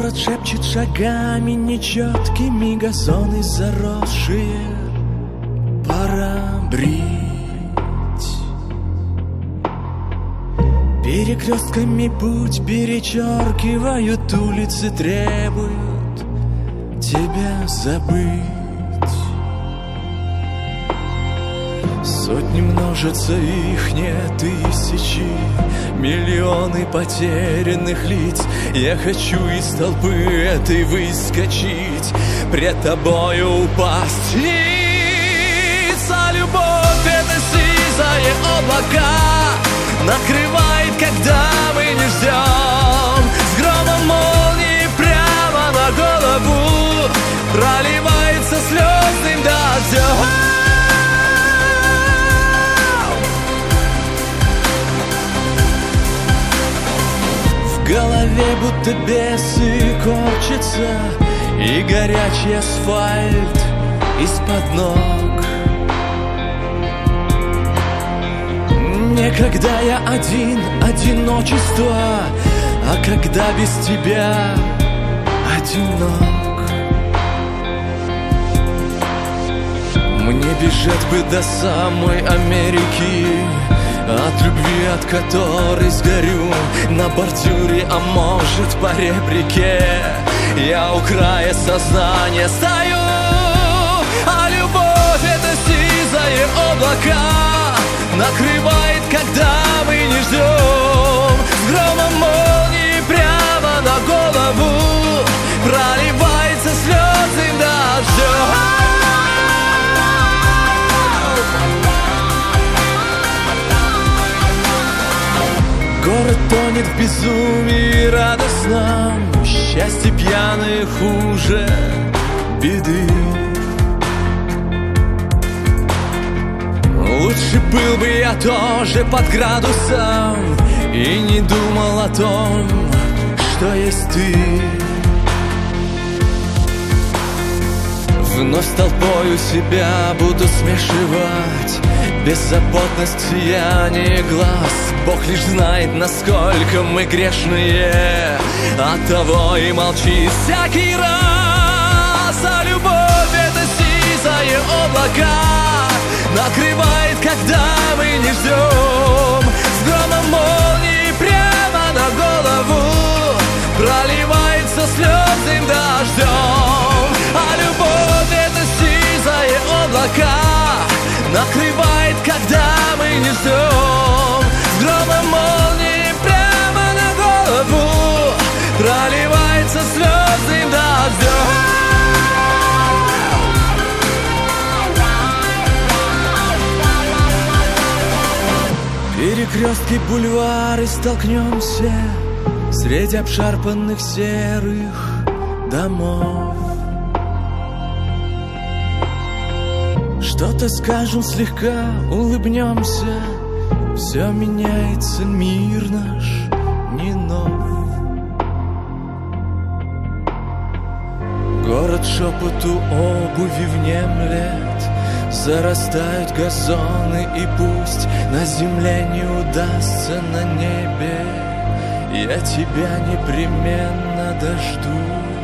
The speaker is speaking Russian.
Город шепчет шагами нечеткими, газоны заросшие, пора брить. Перекрестками путь перечеркивают, улицы требуют тебя забыть. Сотни множатся, их не тысячи, миллионы потерянных лиц. Я хочу из толпы этой выскочить, пред тобою упасть ниц. А любовь — это сизое облака, накрывает, когда мы не ждем. С громом молнии прямо на голову проливается слезным дождем. В голове будто бесы корчатся, и горячий асфальт из-под ног. Не когда я один, одиночество, а когда без тебя одинок. Мне бежать бы до самой Америки, от любви, от которой сгорю на бордюре, а может по реке. Я у края сознания стою, а любовь — это сизое облака, накрывает, когда мы не ждем. С громом молнии прямо на голову проливается слезным дождем. Город тонет в безумии радостном, счастье пьяное хуже беды. Лучше был бы я тоже под градусом и не думал о том, что есть ты. Вновь с толпою себя буду смешивать, беззаботность, сияние глаз. Бог лишь знает, насколько мы грешные, оттого и молчи всякий раз. А любовь — это сизое облака, накрывает, когда мы не ждем. С громом молнии прямо на голову проливается слезным дождем. А любовь — это сизое облака, накрывает, когда мы не ждем. С громом молнии прямо на голову проливается слезным дождем. Перекрестки, бульвары, столкнемся среди обшарпанных серых домов. Что-то скажем, слегка улыбнемся, все меняется, мир наш не нов. Город шепоту обуви внемлет, зарастают газоны, и пусть на земле не удастся, на небе я тебя непременно дождусь.